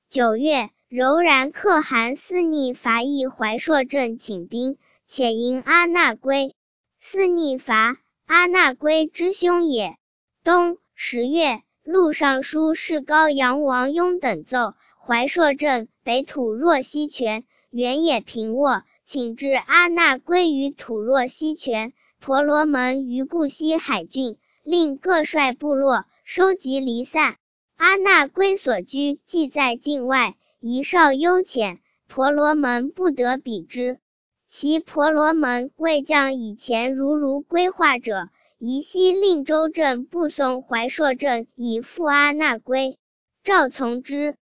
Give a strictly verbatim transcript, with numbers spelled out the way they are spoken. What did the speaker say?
九月，柔然可汗肆逆伐议怀朔镇请兵，且迎阿那归。肆逆伐，阿那归之兄也。冬十月，录尚书事高阳王雍等奏，怀朔镇北土若西泉，原野平沃，请至阿那归于土若西泉，婆罗门于固西海郡，令各率部落收集离散。阿那归所居既在境外，遗少幽浅，婆罗门不得比之。其婆罗门未将以前如如规划者，宜悉令州镇部送怀朔镇以赴阿那归。诏从之。